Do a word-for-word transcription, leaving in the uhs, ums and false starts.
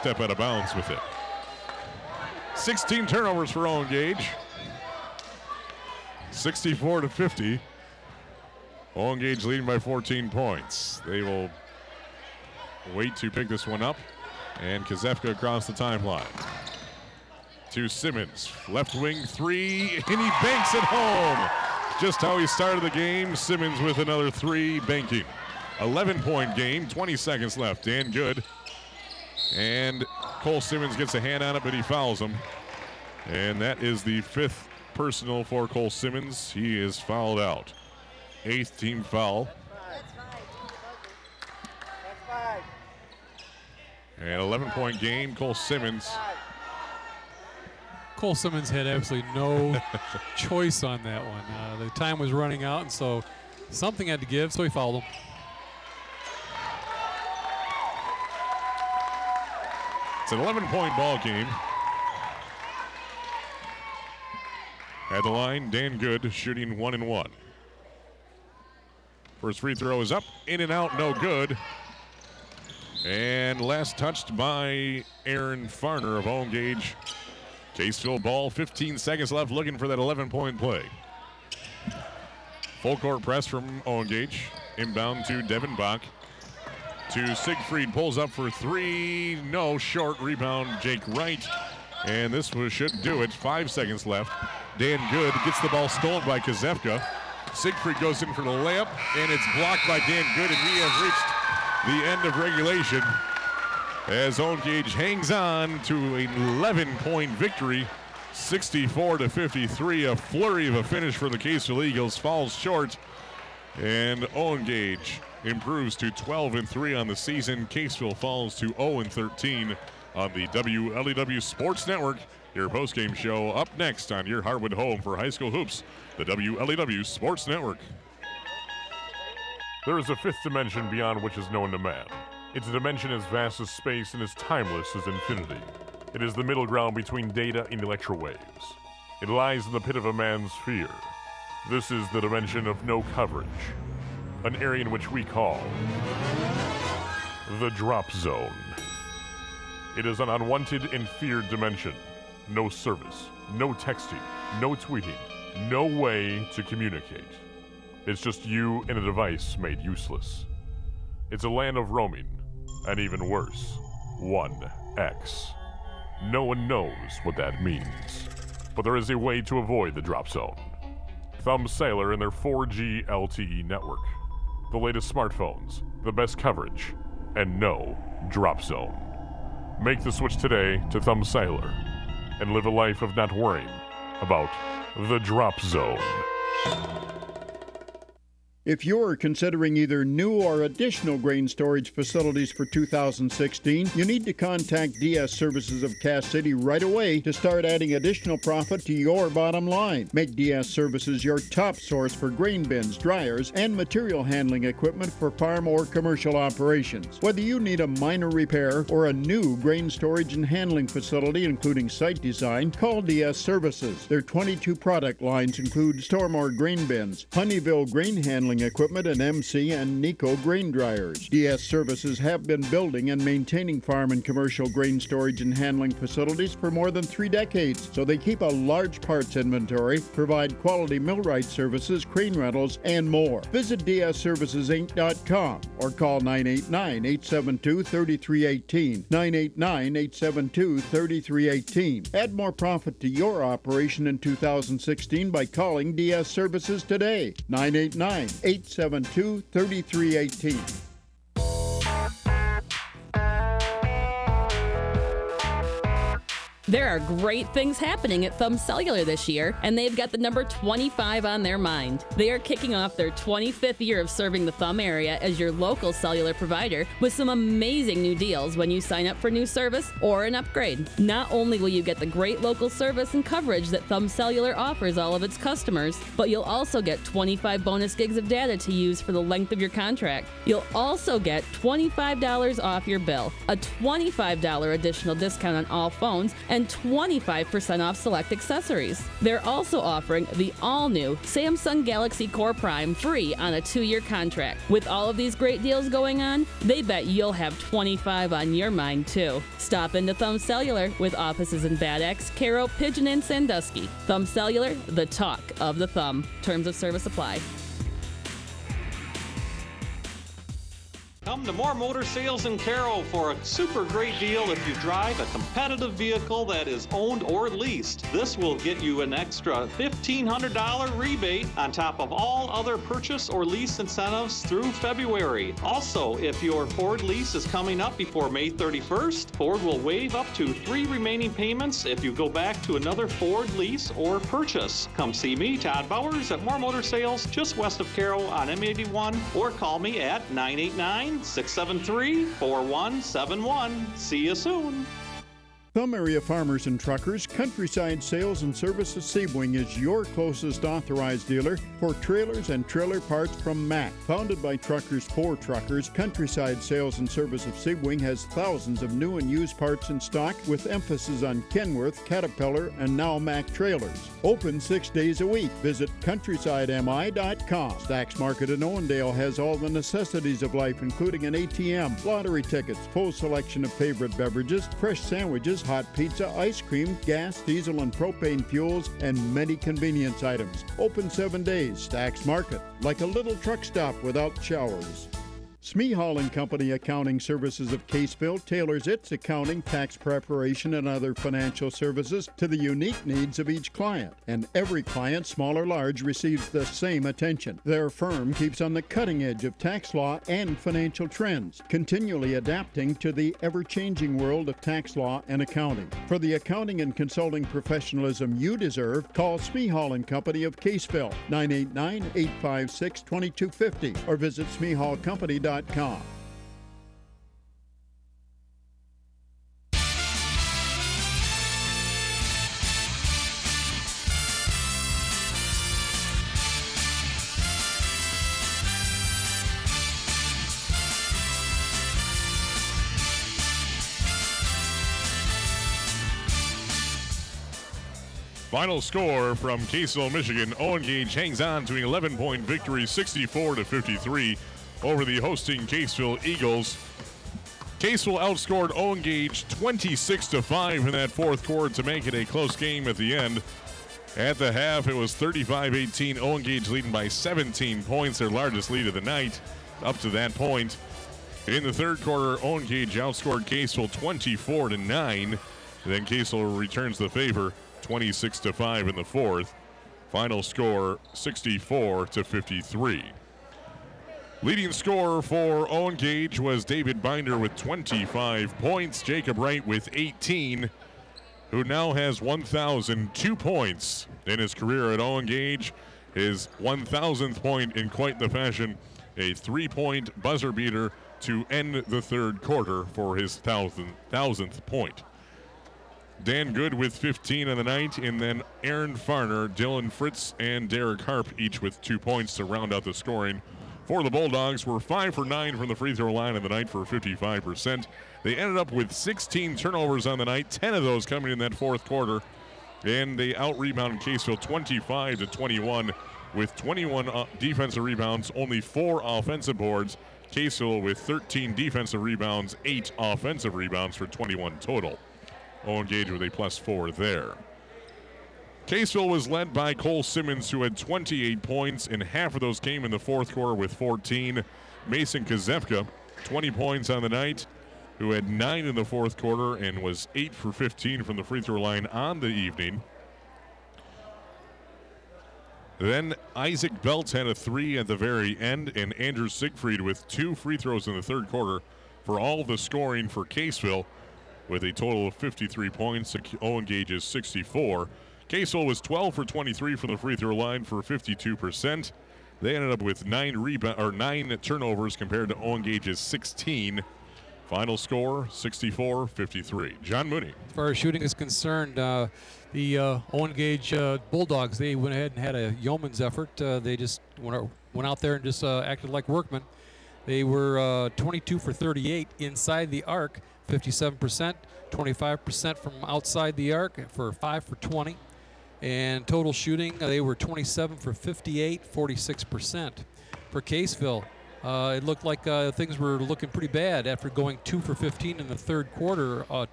step out of bounds with it. sixteen turnovers for Owen Gage. sixty-four to fifty. Owen Gage leading by fourteen points. They will wait to pick this one up. And Kazefka across the timeline. To Simmons. Left wing three, and he banks it home. Just how he started the game. Simmons with another three, banking. eleven-point game, twenty seconds left. Dan Good. And Cole Simmons gets a hand on it, but he fouls him. And that is the fifth personal for Cole Simmons. He is fouled out. Eighth team foul. And eleven-point game, Cole Simmons. Cole Simmons had absolutely no choice on that one. Uh, the time was running out, and so something had to give, so he fouled him. It's an eleven-point ball game. At the line, Dan Good shooting one and one. First free throw is up, in and out, no good. And last touched by Aaron Farner of Owen Gage. Caseville ball, fifteen seconds left, looking for that eleven-point play. Full court press from Owen Gage. Inbound to Devin Bach. To Siegfried, pulls up for three. No, short rebound, Jake Wright. And this was, should do it. Five seconds left. Dan Good gets the ball stolen by Kazefka. Siegfried goes in for the layup, and it's blocked by Dan Good, and we have reached the end of regulation as Owen Gage hangs on to an eleven-point victory, sixty-four to fifty-three. A flurry of a finish for the Caseville Eagles, falls short, and Owen Gage improves to twelve and three on the season. Caseville falls to oh and thirteen on the W L E W Sports Network. Your postgame show up next on your Harwood home for high school hoops, the W L E W Sports Network. There is a fifth dimension beyond which is known to man. It's a dimension as vast as space and as timeless as infinity. It is the middle ground between data and electro waves. It lies in the pit of a man's fear. This is the dimension of no coverage, an area in which we call the drop zone. It is an unwanted and feared dimension. No service, no texting, no tweeting, no way to communicate. It's just you and a device made useless. It's a land of roaming, and even worse, one X. No one knows what that means, but there is a way to avoid the drop zone. Thumb Sailor and their four G L T E network. The latest smartphones, the best coverage, and no drop zone. Make the switch today to Thumb Sailor and live a life of not worrying about the drop zone. If you're considering either new or additional grain storage facilities for two thousand sixteen, you need to contact D S Services of Cass City right away to start adding additional profit to your bottom line. Make D S Services your top source for grain bins, dryers, and material handling equipment for farm or commercial operations. Whether you need a minor repair or a new grain storage and handling facility, including site design, call D S Services. Their twenty-two product lines include Stormore grain bins, Honeyville grain handling equipment, and M C and Nico grain dryers. D S Services have been building and maintaining farm and commercial grain storage and handling facilities for more than three decades, so they keep a large parts inventory, provide quality millwright services, crane rentals, and more. Visit D S services inc dot com or call nine eight nine, eight seven two, three three one eight, nine eight nine, eight seven two, three three one eight. Add more profit to your operation in two thousand sixteen by calling D S Services today, nine eight nine, eight seven two, three three one eight. There are great things happening at Thumb Cellular this year, and they've got the number twenty-five on their mind. They are kicking off their twenty-fifth year of serving the Thumb area as your local cellular provider with some amazing new deals when you sign up for new service or an upgrade. Not only will you get the great local service and coverage that Thumb Cellular offers all of its customers, but you'll also get twenty-five bonus gigs of data to use for the length of your contract. You'll also get twenty-five dollars off your bill, a twenty-five dollars additional discount on all phones, and and twenty-five percent off select accessories. They're also offering the all-new Samsung Galaxy Core Prime free on a two-year contract. With all of these great deals going on, they bet you'll have twenty-five on your mind too. Stop into Thumb Cellular with offices in Bad Axe, Caro, Pigeon, and Sandusky. Thumb Cellular, the talk of the thumb. Terms of service apply. Come to More Motor Sales in Caro for a super great deal if you drive a competitive vehicle that is owned or leased. This will get you an extra fifteen hundred dollars rebate on top of all other purchase or lease incentives through February. Also, if your Ford lease is coming up before May thirty-first, Ford will waive up to three remaining payments if you go back to another Ford lease or purchase. Come see me, Todd Bowers, at More Motor Sales just west of Caro on M eighty-one, or call me at nine eight nine, six seven three, four one seven one. See you soon. Thumb area farmers and truckers, Countryside Sales and Service of Sebring is your closest authorized dealer for trailers and trailer parts from Mack. Founded by truckers for truckers, Countryside Sales and Service of Sebring has thousands of new and used parts in stock with emphasis on Kenworth, Caterpillar, and now Mack trailers. Open six days a week. Visit countryside m i dot com. Stacks Market in Owendale has all the necessities of life, including an A T M, lottery tickets, full selection of favorite beverages, fresh sandwiches, hot pizza, ice cream, gas, diesel, and propane fuels, and many convenience items. Open seven days. Stacks Market, like a little truck stop without showers. Smee Hall and Company Accounting Services of Caseville tailors its accounting, tax preparation, and other financial services to the unique needs of each client. And every client, small or large, receives the same attention. Their firm keeps on the cutting edge of tax law and financial trends, continually adapting to the ever-changing world of tax law and accounting. For the accounting and consulting professionalism you deserve, call Smee Hall and Company of Caseville, nine eight nine, eight five six, two two five zero, or visit smee hall company dot com. Final score from Caseville, Michigan. Owen Gage hangs on to an eleven-point victory, sixty-four to fifty-three, over the hosting Caseville Eagles. Caseville outscored Owen Gage twenty-six to five in that fourth quarter to make it a close game at the end. At the half, it was thirty-five eighteen. Owen Gage leading by seventeen points, their largest lead of the night up to that point. In the third quarter, Owen Gage outscored Caseville twenty-four to nine. Then Caseville returns the favor, twenty-six to five in the fourth. Final score, sixty-four to fifty-three. Leading scorer for Owen Gage was David Binder with twenty-five points. Jacob Wright with eighteen, who now has one thousand two points in his career at Owen Gage. His one thousandth point in quite the fashion, a three-point buzzer beater to end the third quarter for his thousand, thousandth point. Dan Good with fifteen on the night, and then Aaron Farner, Dylan Fritz, and Derek Harp each with two points to round out the scoring. For the Bulldogs were five for nine from the free throw line of the night for fifty-five percent. They ended up with sixteen turnovers on the night, ten of those coming in that fourth quarter. And they out-rebounded Caseville twenty-five to twenty-one with twenty-one defensive rebounds, only four offensive boards. Caseville with thirteen defensive rebounds, eight offensive rebounds for twenty-one total. Owen Gage with a plus four there. Caseville was led by Cole Simmons, who had twenty-eight points, and half of those came in the fourth quarter with fourteen. Mason Kazefka, twenty points on the night, who had nine in the fourth quarter and was eight for fifteen from the free throw line on the evening. Then Isaac Belt had a three at the very end, and Andrew Siegfried with two free throws in the third quarter for all of the scoring for Caseville, with a total of fifty-three points. Owen Gage's sixty-four. Caseville was twelve for twenty-three from the free throw line for fifty-two percent. They ended up with nine rebound or nine turnovers compared to Owen Gage's sixteen. Final score, sixty-four fifty-three. John Mooney. As far as shooting is concerned, uh, the uh, Owen Gage uh, Bulldogs, they went ahead and had a yeoman's effort. Uh, they just went out, went out there and just uh, acted like workmen. They were uh, twenty-two for thirty-eight inside the arc, fifty-seven percent, twenty-five percent from outside the arc for five for twenty. And total shooting, they were twenty-seven for fifty-eight, forty-six percent. For Caseville, uh, it looked like uh, things were looking pretty bad after going two for fifteen in the third quarter. Uh,